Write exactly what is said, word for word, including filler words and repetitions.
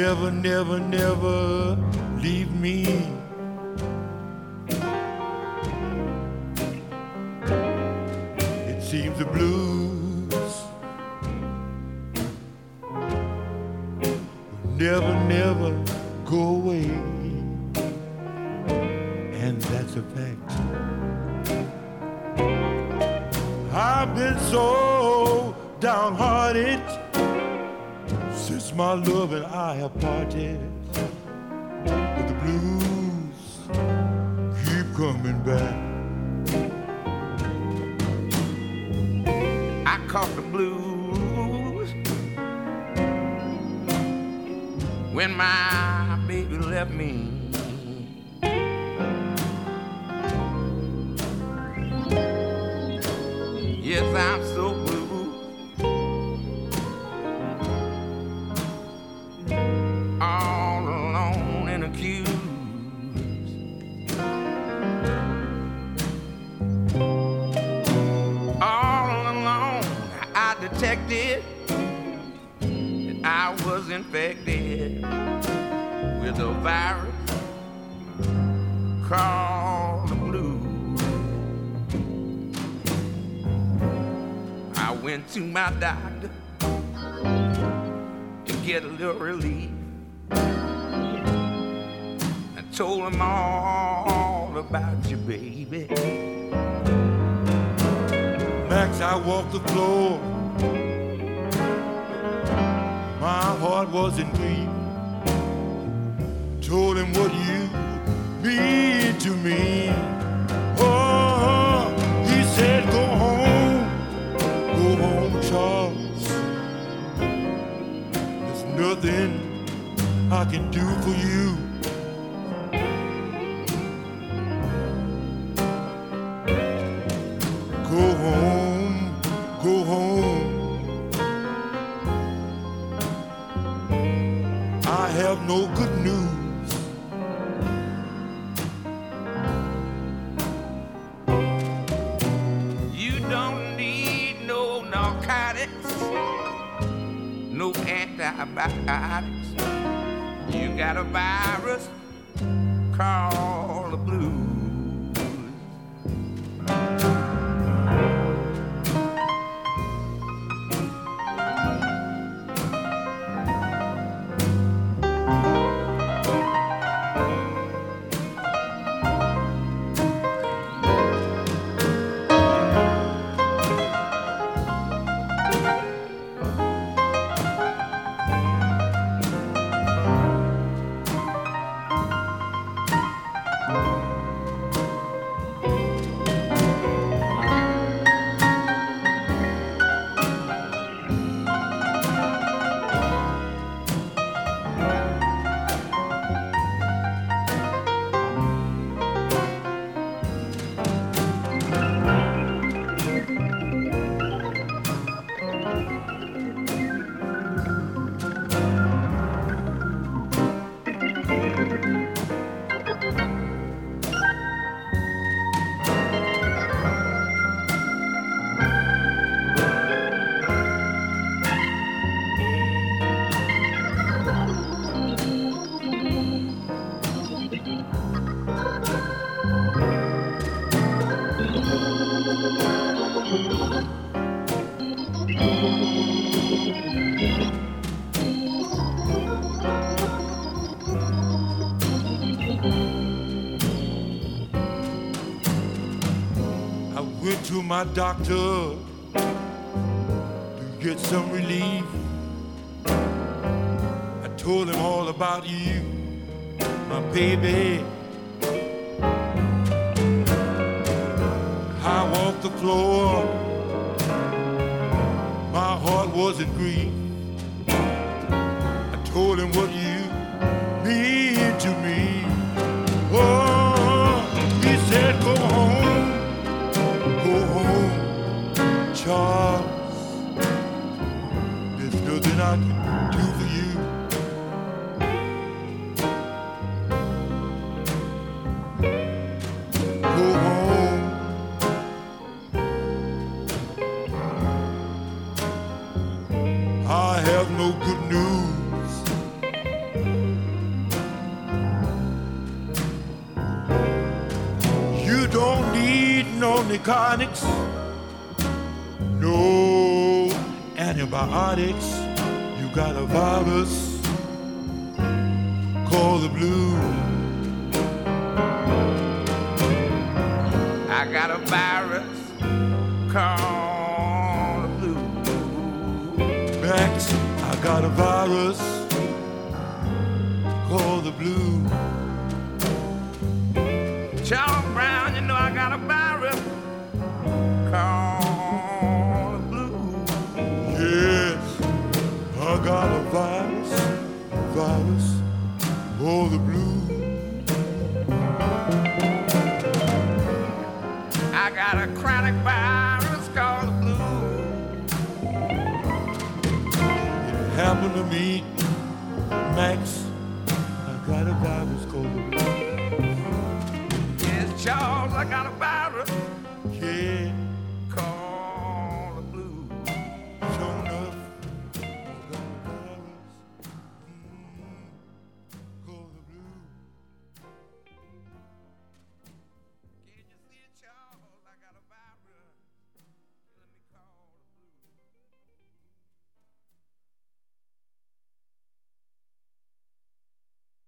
never, never, never leave me. It seems the blues will never, never go away, and that's a fact. I've been so downhearted since my love and I have parted, but the blues keep coming back. I caught the blues when my baby left me. Yes, I'm so blue. All alone and accused. All alone, I detected that I was infected with a virus called the blues. I went to my doctor to get a little relief. I told him all about you, baby. Max, I walked the floor. My heart was in grief. Told him what you mean to me. Oh, he said, go home, go home, Charles. There's nothing I can do for you. Go home, go home. I have no good news. You don't need no narcotics, no antibiotics. You got a virus called the blues. To my doctor to get some relief. I told him all about you, my baby. I walked the floor, my heart was in grief. I told him what you mean to me. Oh, he said, go home, go home, Charles. There's nothing I can do for you. Go home. I have no good news. oxyconics, no antibiotics. You got a virus called the blue. I got a virus called the blue. Max, I got a virus called the blue. Charles Brown, you know I got a virus called the blue. Yes, I got a virus, virus called the blue. I got a chronic virus called the blue. It happened to me, Max. I got a virus called the blue. Yes, Charles, I got a virus.